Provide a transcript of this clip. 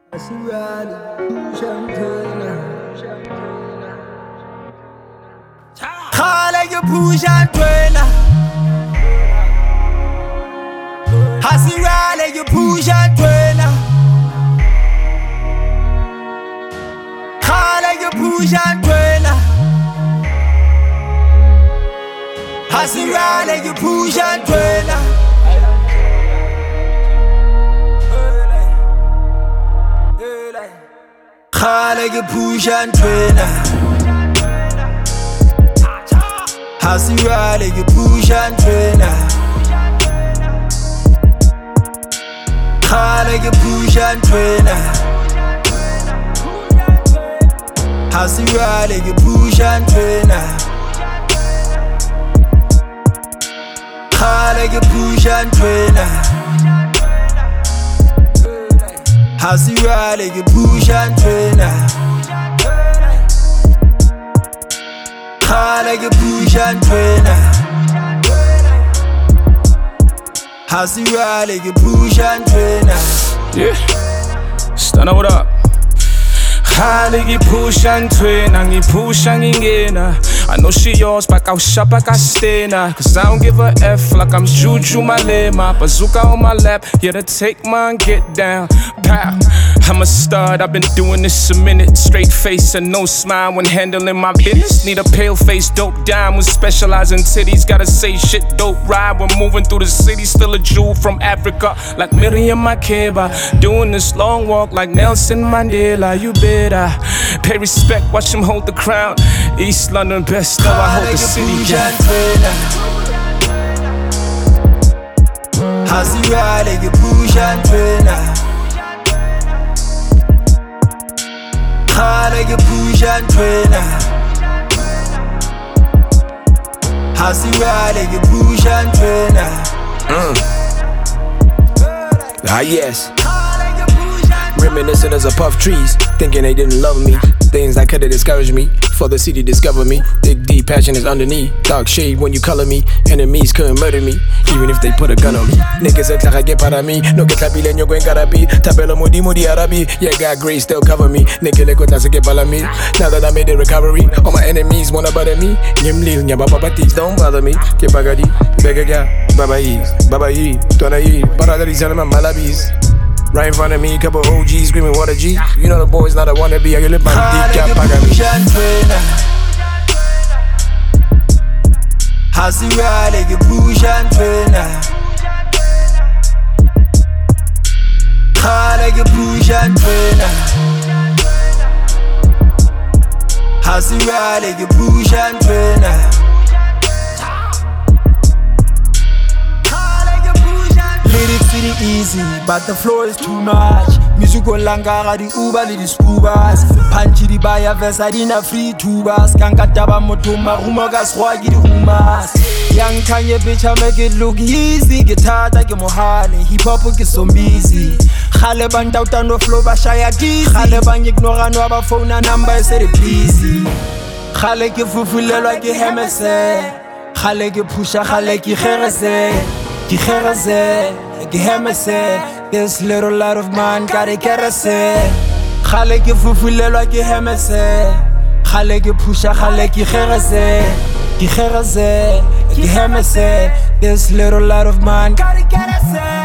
Like you push and turn. I see right like you push and turn. Like you push and turn. I see right like you push and turn. Like you push and turn. I see right like you push and turn. Like you push and turn. I see right like you push and turn. Like you push and turn. I see right like you push and turn. Like you push and turn. I see right like you push and turn. Yeah, Stunner, what up? Like you push and turn, and you push and ingena. I know she yours, but I'll shop like I stay now. Cause I don't give a F like I'm Juju Malema. Bazooka on my lap, yeah, to take mine, get down. Pow, I'm a stud, I've been doing this a minute. Straight face and no smile when handling my business. Need a pale face, dope diamonds, specialize in titties. Gotta say shit, dope ride. We're moving through the city, still a Jew from Africa. Like Miriam Makeba, doing this long walk like Nelson Mandela. You better pay respect, watch him hold the crown. East London best, though I hold the city down. I see right like you push and turn. Like you push and turn. I see right like you push and turn. Ah yes. Reminiscing as a puff trees, thinking they didn't love me. Things that could've discouraged me, for the city discovered me. Dig deep, passion is underneath. Dark shade when you color me. Enemies couldn't murder me, even if they put a gun on me. Niggas act like I get para me. No que tabilen yo gwen garabi. Tabelo mudi mudi arabi. Yeah, God grace still cover me. Nigga le kota se get pala me. Now that I made the recovery, all my enemies wanna bother me. Nyem lil nya baba batis, don't bother me. Ke bagadi, bega ga, baba yi, tona yi. Paradari salama malabis. Right in front of me, couple OGs screaming what a G. You know the boy's not a wannabe, I get lit by the dick, I see right like you push and turn. Like you push and turn. I see right like you push and turn. Lyrics really easy, but the flow is too much. Musical langara di uba li di scubas. Punchy di baya versa di na free tubas. Kankataba motoma rumoga swagi di humas. Young Kanye bitch I make it look easy. Guitar take mohane, hip hop ke sombizi. Khale banda utano flow ba shaya dizzy. Khale bang ignora no aba phone number e se please. Khale ke fufulelwa ke hemese. Khale ke pusha khale ke kherese. This little light of mine gotta get us in. Khale ke fufulelwa ke hemese. Khale ke pusha khale ke kherese. This little light of mine gotta get us in.